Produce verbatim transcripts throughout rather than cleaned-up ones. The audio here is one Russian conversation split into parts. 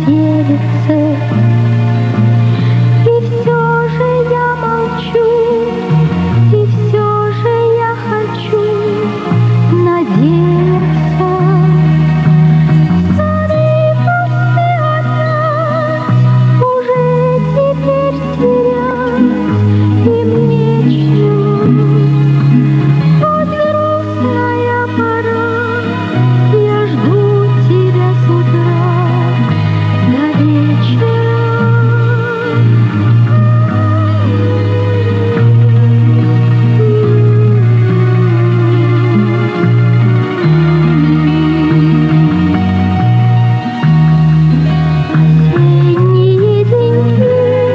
сердце. И все же я молчу, и все же я хочу надеяться. Сады пусты опять, уже теперь терять им нечего. Вот грустная пора, я жду тебя с утра до вечера. Осенние деньги,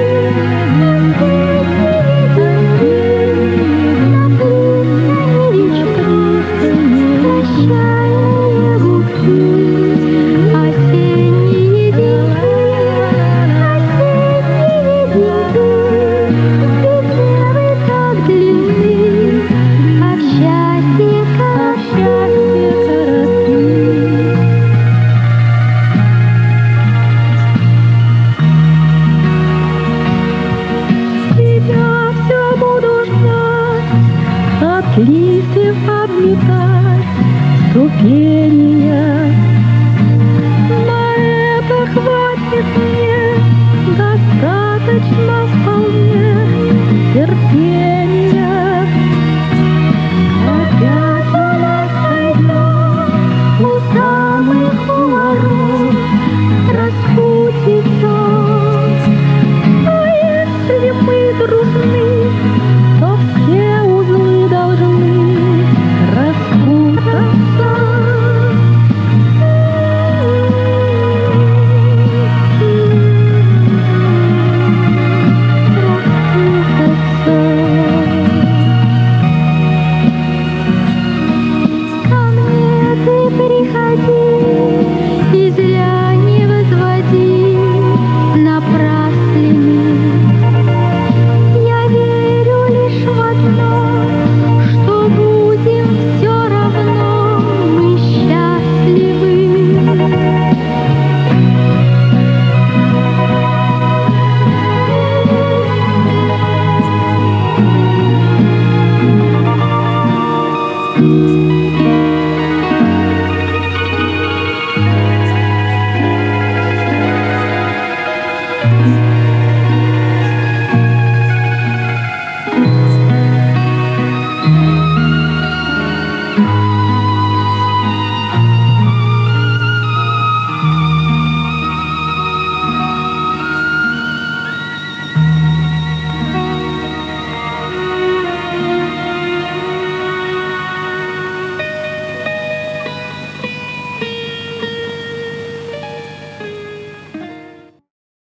на пристани речка, прощальные гудки. Осенние деньги, осенние деньги, где вы так длинны, а в счастье коротки. Тебя все буду ждать, от листьев обметать ступенья. На это хватит мне, достаточно вполне терпения.